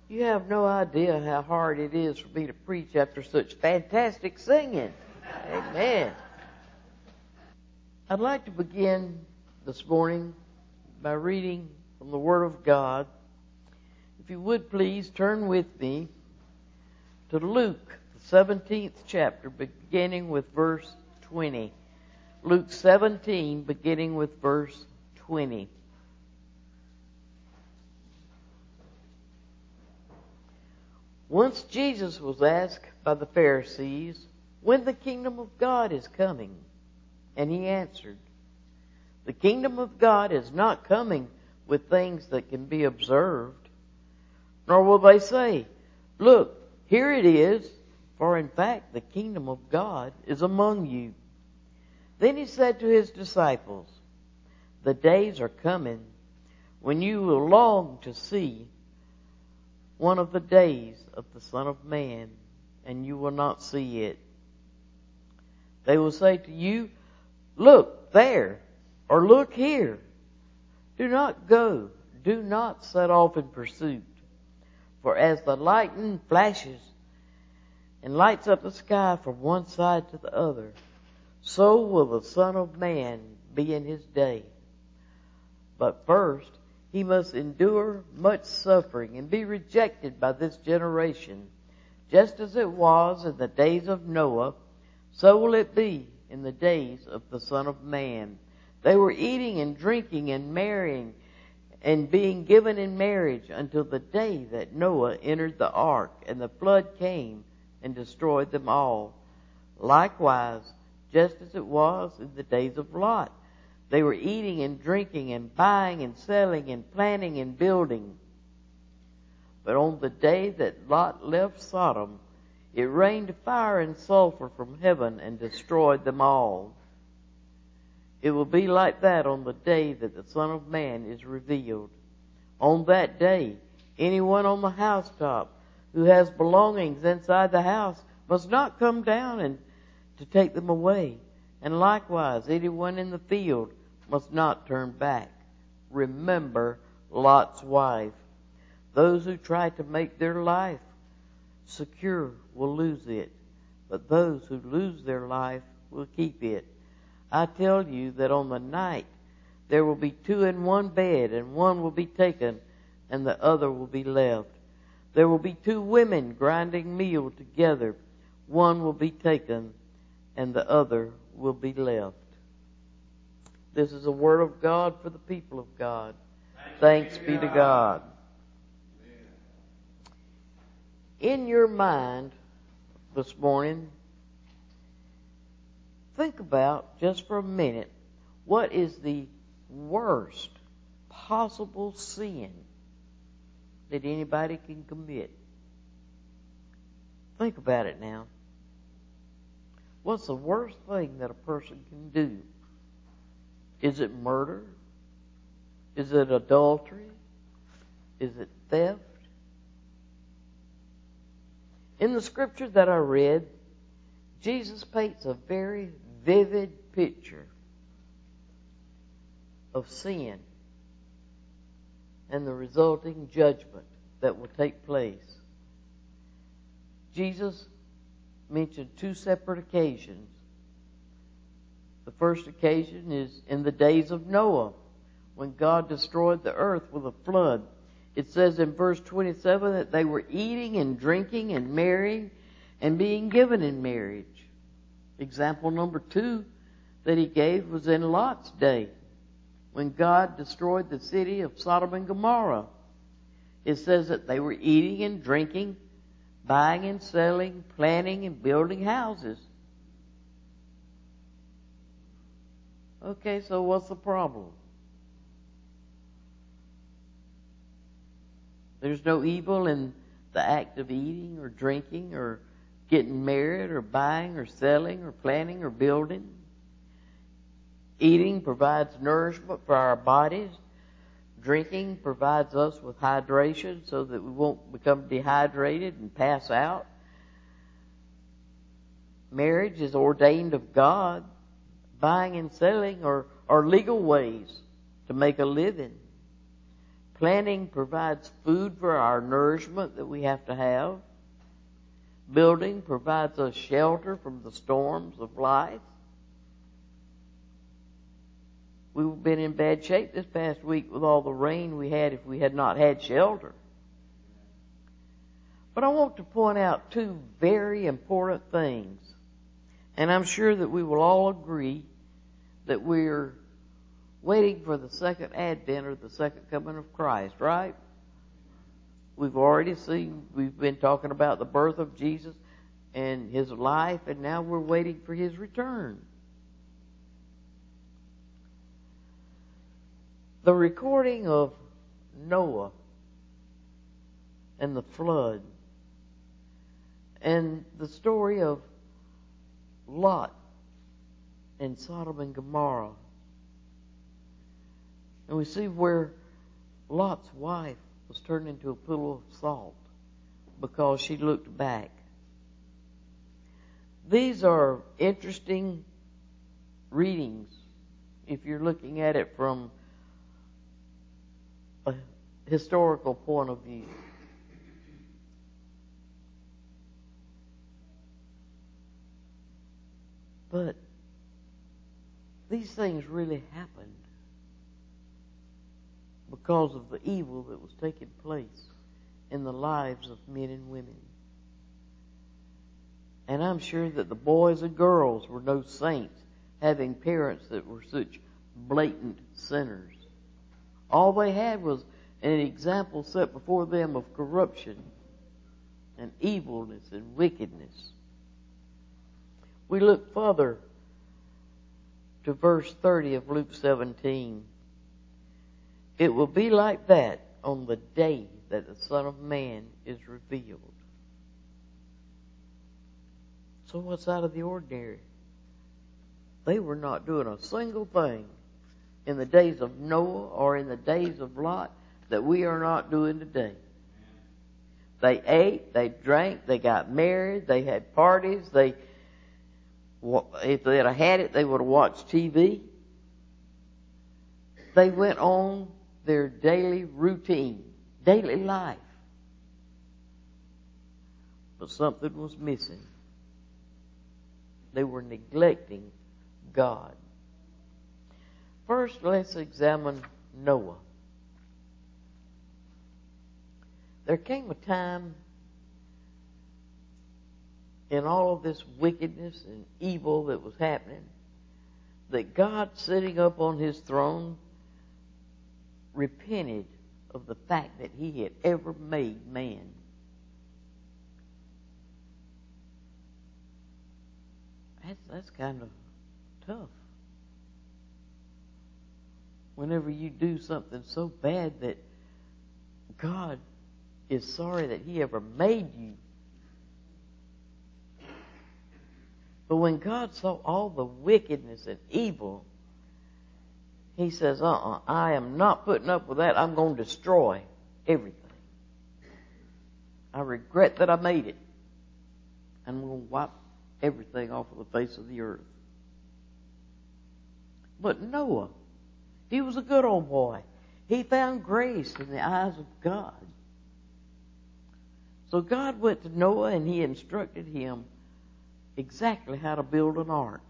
You have no idea how hard it is for me to preach after such fantastic singing. Amen. I'd like to begin this morning by reading from the Word of God. If you would please turn with me to Luke, the 17th chapter, beginning with verse 20. Luke 17, beginning with verse 20. Once Jesus was asked by the Pharisees when the kingdom of God is coming, and he answered, "The kingdom of God is not coming with things that can be observed, nor will they say, 'Look, here it is,' for in fact the kingdom of God is among you." Then he said to his disciples, "The days are coming when you will long to see one of the days of the Son of Man, and you will not see it. They will say to you, 'Look there,' or 'Look here.' Do not go, do not set off in pursuit. For as the lightning flashes and lights up the sky from one side to the other, so will the Son of Man be in his day. But first he must endure much suffering and be rejected by this generation. Just as it was in the days of Noah, so will it be in the days of the Son of Man. They were eating and drinking and marrying and being given in marriage until the day that Noah entered the ark, and the flood came and destroyed them all. Likewise, just as it was in the days of Lot, they were eating and drinking and buying and selling and planting and building. But on the day that Lot left Sodom, it rained fire and sulfur from heaven and destroyed them all. It will be like that on the day that the Son of Man is revealed. On that day, anyone on the housetop who has belongings inside the house must not come down and to take them away. And likewise, anyone in the field must not turn back. Remember Lot's wife. Those who try to make their life secure will lose it, but those who lose their life will keep it. I tell you that on the night there will be two in one bed, and one will be taken and the other will be left. There will be two women grinding meal together. One will be taken and the other will be left." This is a word of God for the people of God. Thanks be to God. In your mind this morning, think about just for a minute, what is the worst possible sin that anybody can commit? Think about it now. What's the worst thing that a person can do? Is it murder? Is it adultery? Is it theft? In the scripture that I read, Jesus paints a very vivid picture of sin and the resulting judgment that will take place. Jesus mentioned two separate occasions. The first occasion is in the days of Noah, when God destroyed the earth with a flood. It says in verse 27 that they were eating and drinking and marrying and being given in marriage. Example number 2 that he gave was in Lot's day, when God destroyed the city of Sodom and Gomorrah. It says that they were eating and drinking, buying and selling, planting and building houses. Okay, so what's the problem? There's no evil in the act of eating or drinking or getting married or buying or selling or planting or building. Eating provides nourishment for our bodies. Drinking provides us with hydration so that we won't become dehydrated and pass out. Marriage is ordained of God. Buying and selling are legal ways to make a living. Planting provides food for our nourishment that we have to have. Building provides us shelter from the storms of life. We would have been in bad shape this past week with all the rain we had if we had not had shelter. But I want to point out two very important things. And I'm sure that we will all agree that we're waiting for the second advent or the second coming of Christ, right? We've already seen, we've been talking about the birth of Jesus and his life, and now we're waiting for his return. The recording of Noah and the flood and the story of Lot and Sodom and Gomorrah. And we see where Lot's wife was turned into a pool of salt because she looked back. These are interesting readings if you're looking at it from a historical point of view. But these things really happened because of the evil that was taking place in the lives of men and women. And I'm sure that the boys and girls were no saints, having parents that were such blatant sinners. All they had was an example set before them of corruption and evilness and wickedness. We look further to verse 30 of Luke 17. It will be like that on the day that the Son of Man is revealed. So what's out of the ordinary? They were not doing a single thing in the days of Noah or in the days of Lot that we are not doing today. They ate, they drank, they got married, they had parties, if they had had it, they would have watched TV. They went on their daily routine, daily life. But something was missing. They were neglecting God. First, let's examine Noah. There came a time in all of this wickedness and evil that was happening that God, sitting up on his throne, repented of the fact that he had ever made man. That's kind of tough. Whenever you do something so bad that God is sorry that he ever made you. But when God saw all the wickedness and evil, he says, I am not putting up with that. I'm going to destroy everything. I regret that I made it. I'm going to wipe everything off of the face of the earth. But Noah, he was a good old boy. He found grace in the eyes of God. So God went to Noah and he instructed him exactly how to build an ark.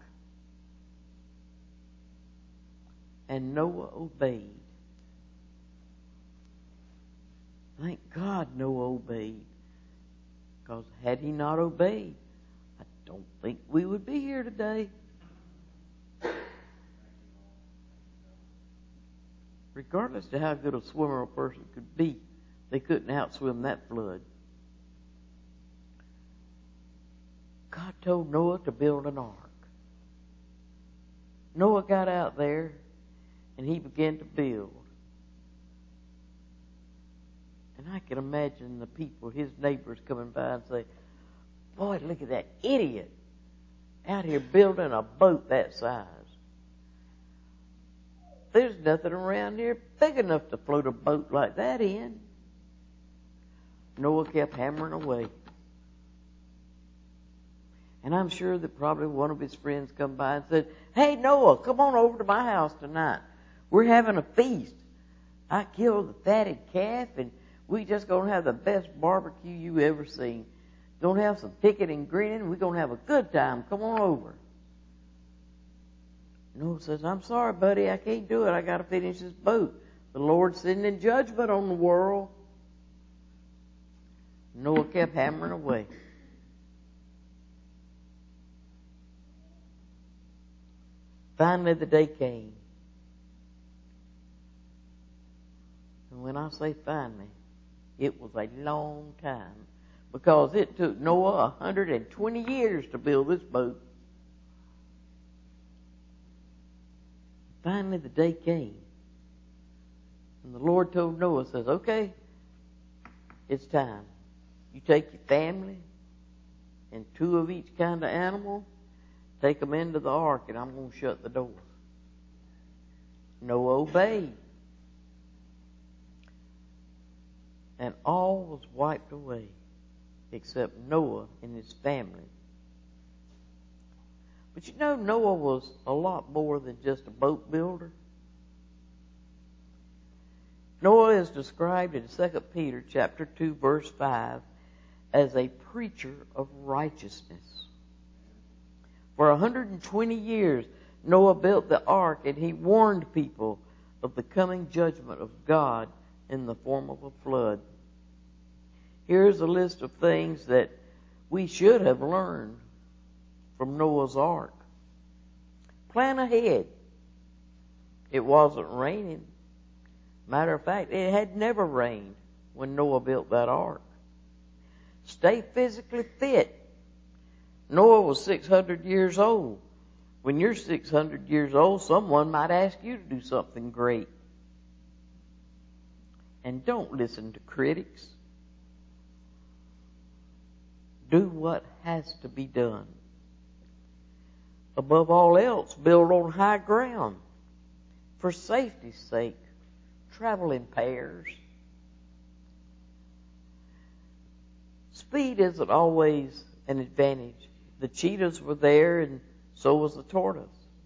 And Noah obeyed. Thank God Noah obeyed. Because had he not obeyed, I don't think we would be here today. Regardless of how good a swimmer a person could be, they couldn't outswim that flood. God told Noah to build an ark. Noah got out there and he began to build. And I can imagine the people, his neighbors, coming by and say, boy, look at that idiot out here building a boat that size. There's nothing around here big enough to float a boat like that in. Noah kept hammering away. And I'm sure that probably one of his friends come by and said, hey, Noah, come on over to my house tonight. We're having a feast. I killed the fatted calf, and we just going to have the best barbecue you ever seen. Going to have some picking and grinning. We're going to have a good time. Come on over. Noah says, I'm sorry, buddy. I can't do it. I got to finish this boat. The Lord's sending judgment on the world. Noah kept hammering away. Finally, the day came. And when I say finally, it was a long time, because it took Noah 120 years to build this boat. Finally, the day came. And the Lord told Noah, says, okay, it's time. You take your family and 2 of each kind of animal, take them into the ark, and I'm going to shut the door. Noah obeyed. And all was wiped away except Noah and his family. But you know, Noah was a lot more than just a boat builder. Noah is described in 2 Peter chapter 2, verse 5 as a preacher of righteousness. For 120 years, Noah built the ark, and he warned people of the coming judgment of God in the form of a flood. Here's a list of things that we should have learned from Noah's ark. Plan ahead. It wasn't raining. Matter of fact, it had never rained when Noah built that ark. Stay physically fit. Noah was 600 years old. When you're 600 years old, someone might ask you to do something great. And don't listen to critics. Do what has to be done. Above all else, build on high ground. For safety's sake, travel in pairs. Speed isn't always an advantage. The cheetahs were there, and so was the tortoise.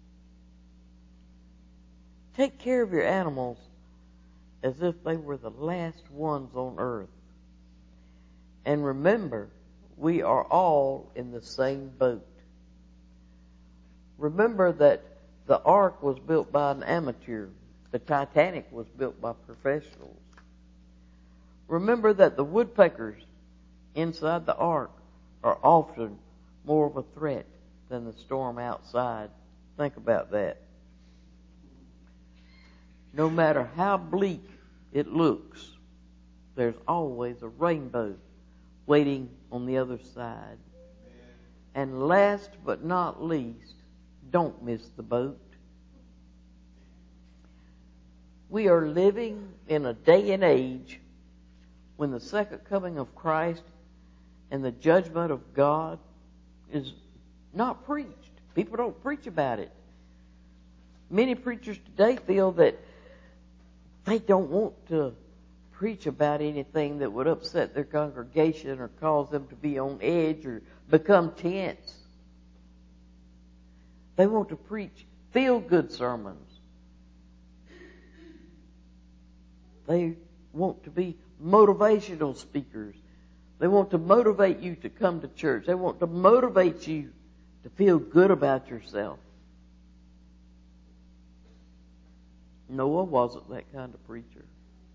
Take care of your animals as if they were the last ones on earth. And remember, we are all in the same boat. Remember that the ark was built by an amateur. The Titanic was built by professionals. Remember that the woodpeckers inside the ark are often more of a threat than the storm outside. Think about that. No matter how bleak it looks, there's always a rainbow waiting on the other side. And last but not least, don't miss the boat. We are living in a day and age when the second coming of Christ and the judgment of God is not preached. People don't preach about it. Many preachers today feel that they don't want to preach about anything that would upset their congregation or cause them to be on edge or become tense. They want to preach feel-good sermons. They want to be motivational speakers. They want to motivate you to come to church. They want to motivate you to feel good about yourself. Noah wasn't that kind of preacher.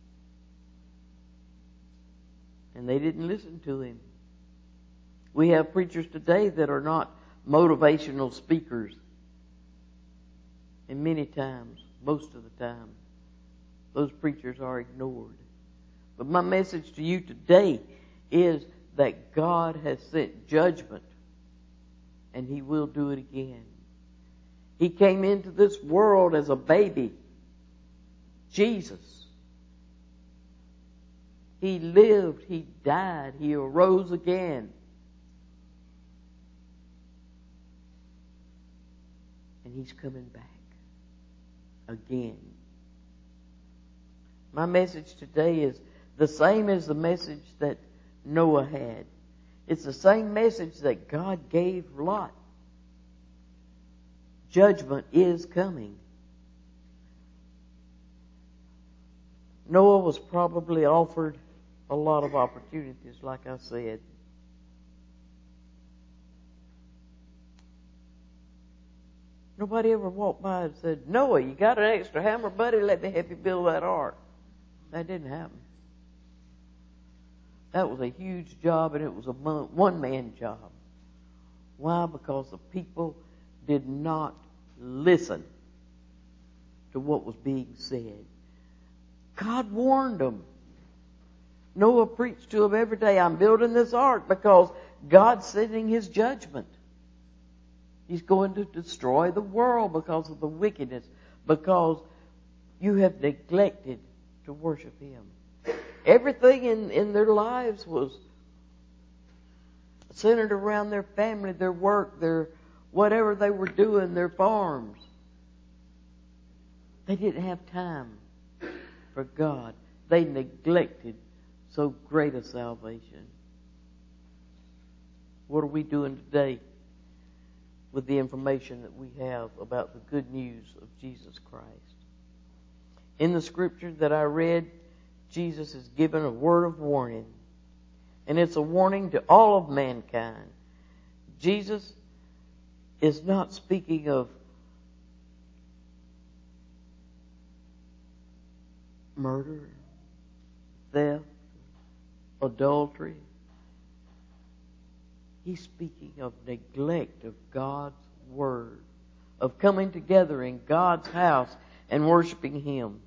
And they didn't listen to him. We have preachers today that are not motivational speakers. And many times, most of the time, those preachers are ignored. But my message to you today is that God has sent judgment, and He will do it again. He came into this world as a baby, Jesus. He lived, He died, He arose again. And He's coming back again. My message today is the same as the message that Noah had. It's the same message that God gave Lot. Judgment is coming. Noah was probably offered a lot of opportunities, like I said. Nobody ever walked by and said, Noah, you got an extra hammer, buddy? Let me help you build that ark. That didn't happen. That was a huge job, and it was a one-man job. Why? Because the people did not listen to what was being said. God warned them. Noah preached to them every day, I'm building this ark because God's sending His judgment. He's going to destroy the world because of the wickedness, because you have neglected to worship Him. Everything in their lives was centered around their family, their work, their whatever they were doing, their farms. They didn't have time for God. They neglected so great a salvation. What are we doing today with the information that we have about the good news of Jesus Christ? In the scripture that I read, Jesus is given a word of warning. And it's a warning to all of mankind. Jesus is not speaking of murder, theft, adultery. He's speaking of neglect of God's Word, of coming together in God's house and worshiping Him.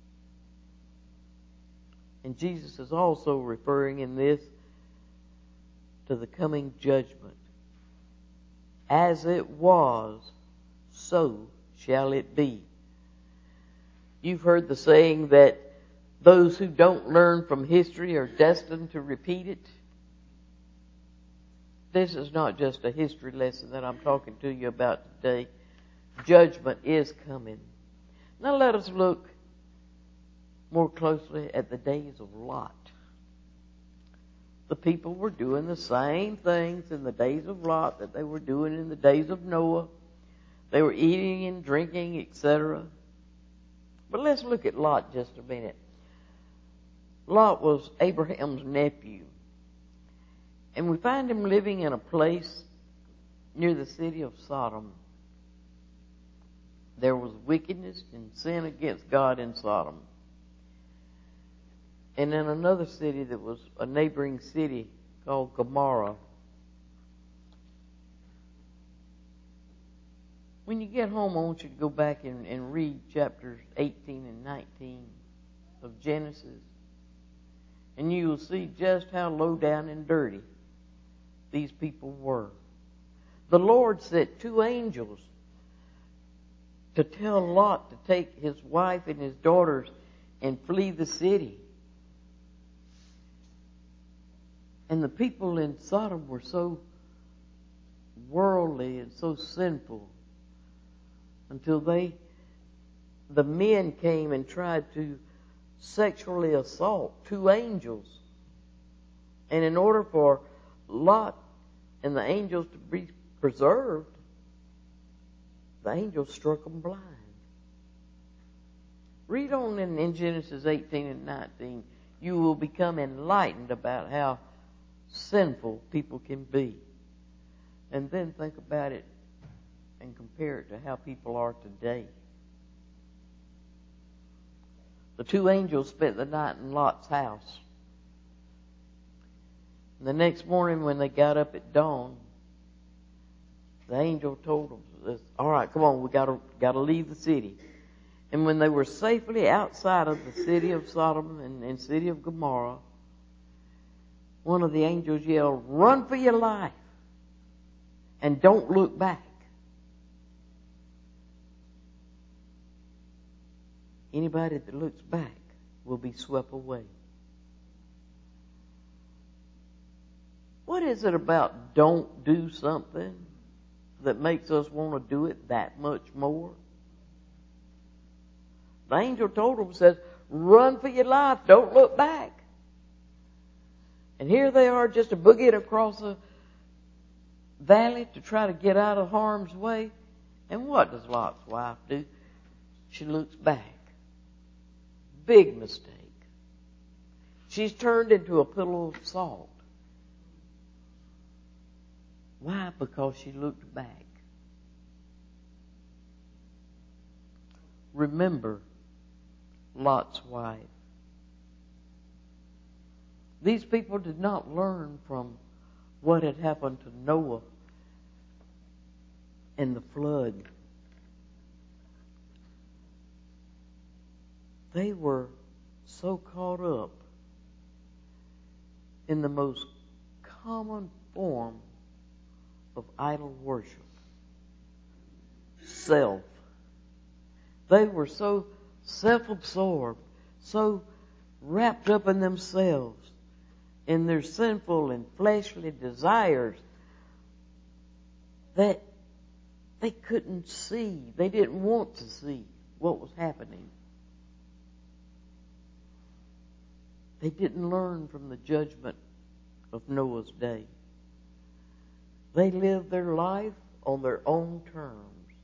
And Jesus is also referring in this to the coming judgment. As it was, so shall it be. You've heard the saying that those who don't learn from history are destined to repeat it. This is not just a history lesson that I'm talking to you about today. Judgment is coming. Now let us look more closely at the days of Lot. The people were doing the same things in the days of Lot that they were doing in the days of Noah. They were eating and drinking, etc. But let's look at Lot just a minute. Lot was Abraham's nephew. And we find him living in a place near the city of Sodom. There was wickedness and sin against God in Sodom. And in another city that was a neighboring city called Gomorrah. When you get home, I want you to go back and read chapters 18 and 19 of Genesis. And you will see just how low down and dirty these people were. The Lord sent 2 angels to tell Lot to take his wife and his daughters and flee the city. And the people in Sodom were so worldly and so sinful until the men came and tried to sexually assault 2 angels. And in order for Lot and the angels to be preserved, the angels struck them blind. Read on in Genesis 18 and 19. You will become enlightened about how sinful people can be. And then think about it and compare it to how people are today. The 2 angels spent the night in Lot's house. And the next morning when they got up at dawn, the angel told them, all right, come on, we got to leave the city. And when they were safely outside of the city of Sodom and city of Gomorrah, one of the angels yelled, run for your life and don't look back. Anybody that looks back will be swept away. What is it about don't do something that makes us want to do it that much more? The angel told them, says, run for your life, don't look back. And here they are just a boogieing across a valley to try to get out of harm's way. And what does Lot's wife do? She looks back. Big mistake. She's turned into a pillow of salt. Why? Because she looked back. Remember Lot's wife. These people did not learn from what had happened to Noah and the flood. They were so caught up in the most common form of idol worship. Self. They were so self-absorbed, so wrapped up in themselves, in their sinful and fleshly desires, that they couldn't see, they didn't want to see what was happening. They didn't learn from the judgment of Noah's day. They lived their life on their own terms.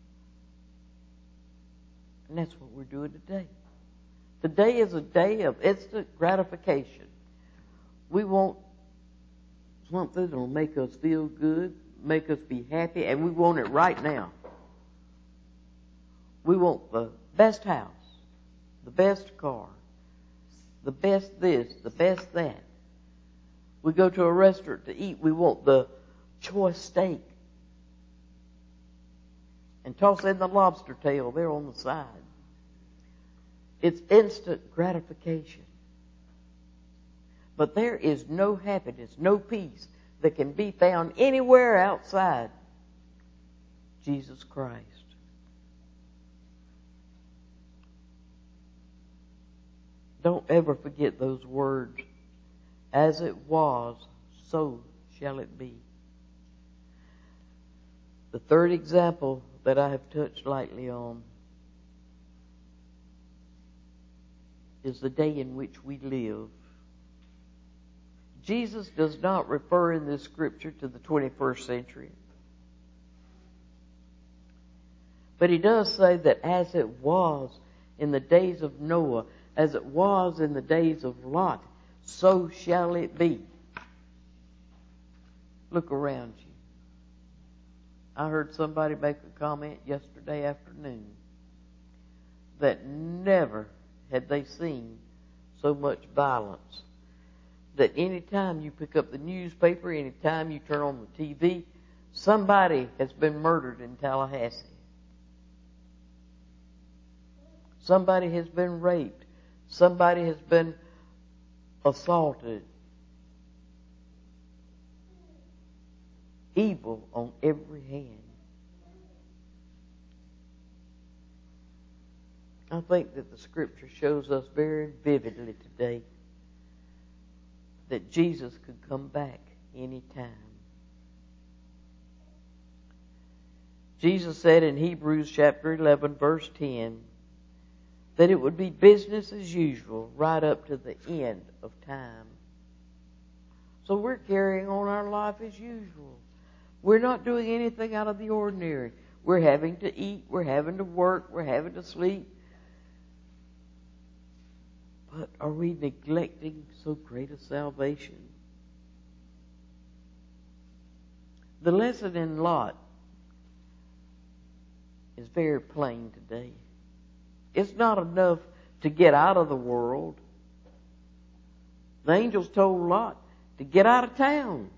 And that's what we're doing today. Today is a day of instant gratification. We want something that will make us feel good, make us be happy, and we want it right now. We want the best house, the best car, the best this, the best that. We go to a restaurant to eat, we want the choice steak. And toss in the lobster tail there on the side. It's instant gratification. But there is no happiness, no peace that can be found anywhere outside Jesus Christ. Don't ever forget those words. As it was, so shall it be. The third example that I have touched lightly on is the day in which we live. Jesus does not refer in this scripture to the 21st century. But he does say that as it was in the days of Noah, as it was in the days of Lot, so shall it be. Look around you. I heard somebody make a comment yesterday afternoon that never had they seen so much violence. That any time you pick up the newspaper, any time you turn on the TV, somebody has been murdered in Tallahassee. Somebody has been raped. Somebody has been assaulted. Evil on every hand. I think that the scripture shows us very vividly today that Jesus could come back any time. Jesus said in Hebrews chapter 11 verse 10 that it would be business as usual right up to the end of time. So we're carrying on our life as usual. We're not doing anything out of the ordinary. We're having to eat, we're having to work, we're having to sleep. But are we neglecting so great a salvation? The lesson in Lot is very plain today. It's not enough to get out of the world. The angels told Lot to get out of town.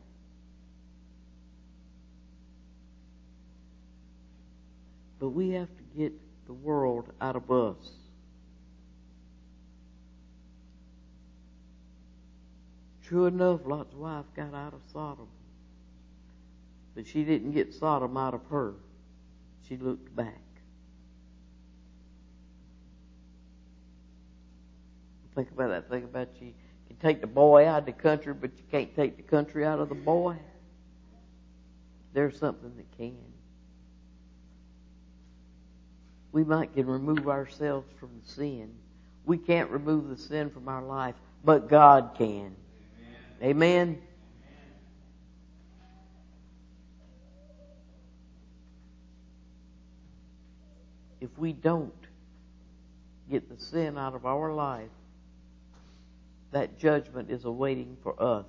But we have to get the world out of us. True enough, Lot's wife got out of Sodom. But she didn't get Sodom out of her. She looked back. Think about that. Think about you can take the boy out of the country, but you can't take the country out of the boy. There's something that can. We might can remove ourselves from the sin. We can't remove the sin from our life, but God can. Amen. If we don't get the sin out of our life, that judgment is awaiting for us.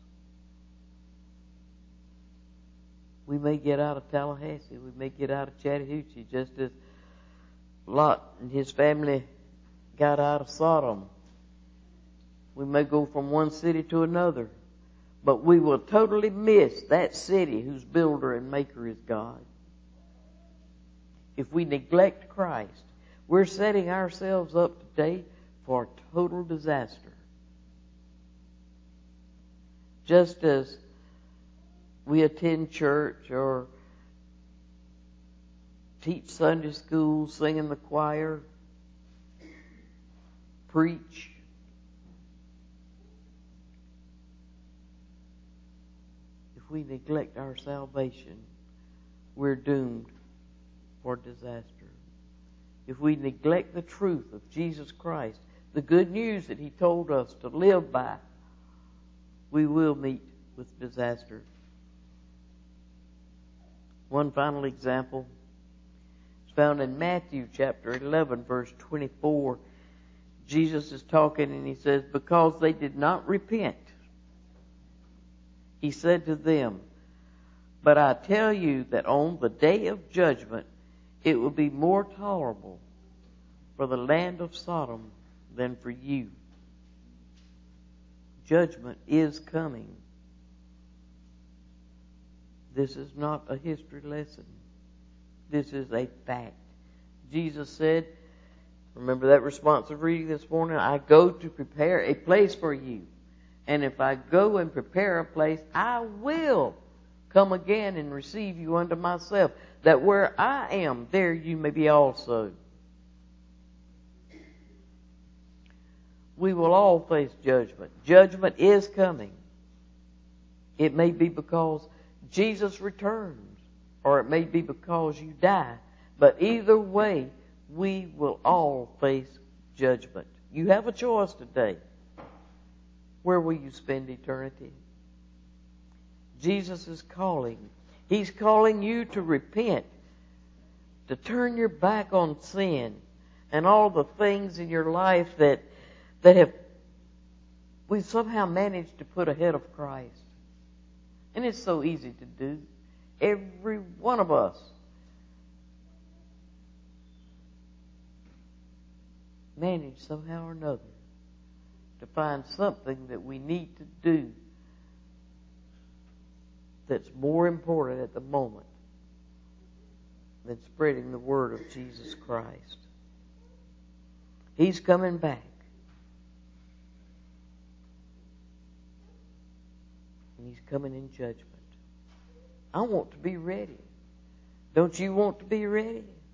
We may get out of Tallahassee. We may get out of Chattahoochee just as Lot and his family got out of Sodom. We may go from one city to another. But we will totally miss that city whose builder and maker is God. If we neglect Christ, we're setting ourselves up today for total disaster. Just as we attend church or teach Sunday school, sing in the choir, preach, if we neglect our salvation, we're doomed for disaster. If we neglect the truth of Jesus Christ, the good news that He told us to live by, we will meet with disaster. One final example is found in Matthew chapter 11, verse 24. Jesus is talking and He says, because they did not repent, He said to them, but I tell you that on the day of judgment, it will be more tolerable for the land of Sodom than for you. Judgment is coming. This is not a history lesson. This is a fact. Jesus said, remember that responsive reading this morning, I go to prepare a place for you. And if I go and prepare a place, I will come again and receive you unto myself, that where I am, there you may be also. We will all face judgment. Judgment is coming. It may be because Jesus returns, or it may be because you die. But either way, we will all face judgment. You have a choice today. Where will you spend eternity? Jesus is calling. He's calling you to repent, to turn your back on sin and all the things in your life that have we somehow managed to put ahead of Christ. And it's so easy to do. Every one of us manage somehow or another to find something that we need to do that's more important at the moment than spreading the word of Jesus Christ. He's coming back. And He's coming in judgment. I want to be ready. Don't you want to be ready?